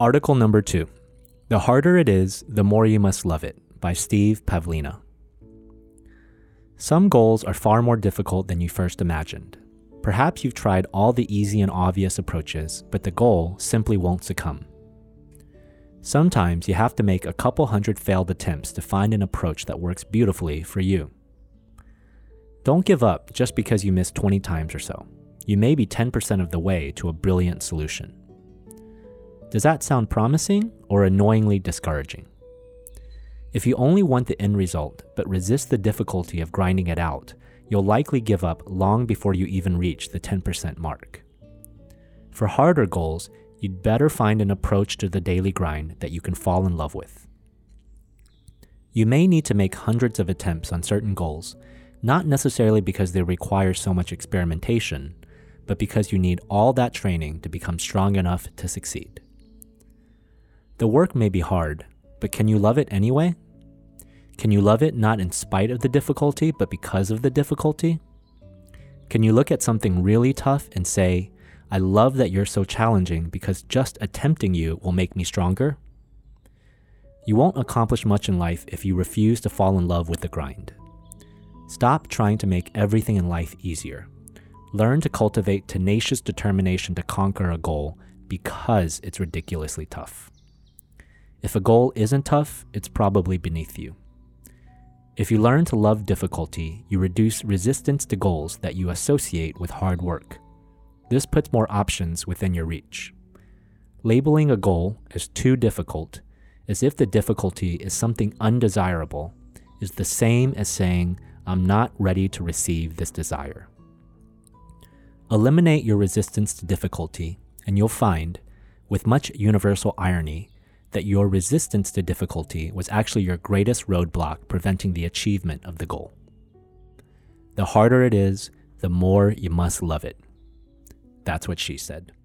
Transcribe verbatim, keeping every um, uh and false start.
Article number two, The Harder It Is, the More You Must Love It, by Steve Pavlina. Some goals are far more difficult than you first imagined. Perhaps you've tried all the easy and obvious approaches, but the goal simply won't succumb. Sometimes you have to make a couple hundred failed attempts to find an approach that works beautifully for you. Don't give up just because you missed twenty times or so. You may be ten percent of the way to a brilliant solution. Does that sound promising or annoyingly discouraging? If you only want the end result but resist the difficulty of grinding it out, you'll likely give up long before you even reach the ten percent mark. For harder goals, you'd better find an approach to the daily grind that you can fall in love with. You may need to make hundreds of attempts on certain goals, not necessarily because they require so much experimentation, but because you need all that training to become strong enough to succeed. The work may be hard, but can you love it anyway? Can you love it not in spite of the difficulty, but because of the difficulty? Can you look at something really tough and say, I love that you're so challenging because just attempting you will make me stronger? You won't accomplish much in life if you refuse to fall in love with the grind. Stop trying to make everything in life easier. Learn to cultivate tenacious determination to conquer a goal because it's ridiculously tough. If a goal isn't tough, it's probably beneath you. If you learn to love difficulty, you reduce resistance to goals that you associate with hard work. This puts more options within your reach. Labeling a goal as too difficult, as if the difficulty is something undesirable, is the same as saying, I'm not ready to receive this desire. Eliminate your resistance to difficulty, and you'll find, with much universal irony, that your resistance to difficulty was actually your greatest roadblock preventing the achievement of the goal. The harder it is, the more you must love it. That's what she said.